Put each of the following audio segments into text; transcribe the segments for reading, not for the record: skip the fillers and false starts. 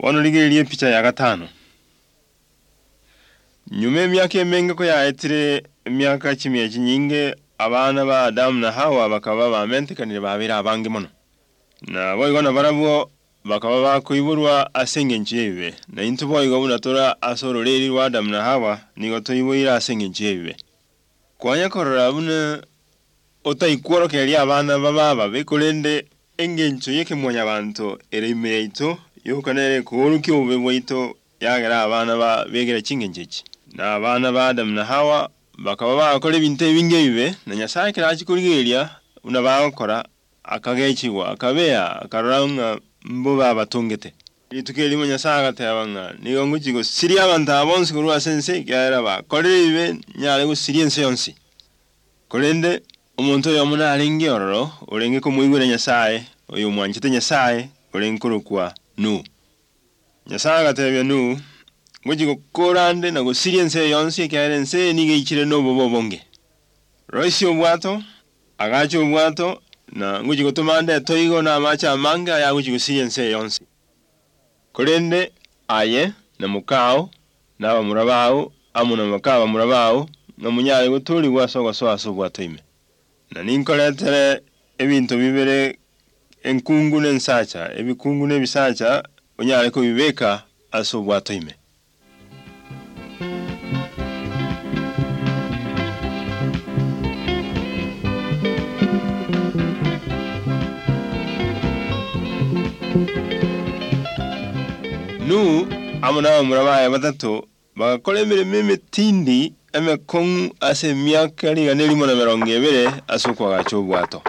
Wanoligerie picha ya gatano. Nyume myaka emenge ko yaetire myaka chimya nyinge abana ba Adamu na Hawa bakaba bamentekanire babira abange muno. Na boyigona barabwo bakaba bakuiburwa asenge nchebe. Na into boyigona tora asororeri wa Adamu na Hawa nigo toyiboira asenge nchebe. Kwanya korora bune otayikworo keri abana baba bekolende engencho yeke mwonya bantu eremeito yokanere kuruki obebwito yagera abana ba begera chingenjechi. Na abana ba Adamu na Hawa bakaba bakora ibintu ebinge bibe na Nyasaye kirachikurigeria unabakora akagechiwa akabeya akaranga mbuba abatungete itukeli mu Nyasaye agatebanga niyo ngukigo siri abantu abonse kurwa sense kyara ba korere bibe nyale go siri ense yonsi kolende umuntu yomuna alingi ororo urenge ko muigure Nyasaye oyo mwanchite Nyasaye urenkuru kwa nu Nyasaye agatebya nu ngukigo korande na go siri ense yonsi kyara ense nige ichire no bobonge roisi obwato agacho obwato na ngukigo tumande toigo na macha manga ya ngukigo siri ense yonsi kolende aye na mukao na bamurabao amuna makaba murabao na munyaye guturi gwasoga so bwatoime na ninkoletere ebintu bibere enkungu nensacha ebikungu nebisacha unyale ko bibeka aso bwatoime nu amuna murabaya batatu bagakolemere meme tindi emekong ase myaka liga nelimo na merongevere asukwa gacho bwato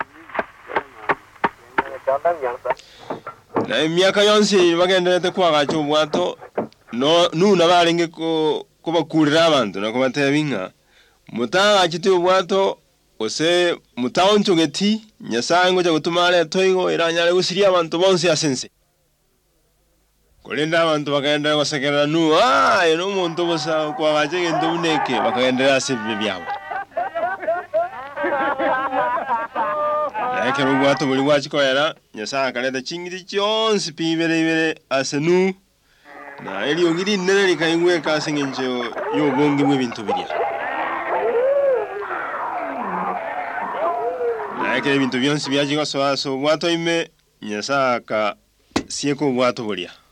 na myaka yonse bagenderete kwa gacho bwato no nu nabalenge ko bakurira abantu na kubatebinga mutanga chite bwato ose mutaoncho geti Nyasaye ngo gutumale toigo iranyale gusiria abantu bonse asense kolenda abantu bakaenda basekera nu eno muntu bosa kwa gaje ngendo uneke bakaendera sibye byabo yake rugwato buli gwachikoera Nyasaye kaleta chingiri cyonse pibere asenu na eli ogiri nere likayingwe kasengenjo yobongi mwe bintu birya yake bintu byonse byajigo so bwato ime Nyasaye ka sieko bwato bulya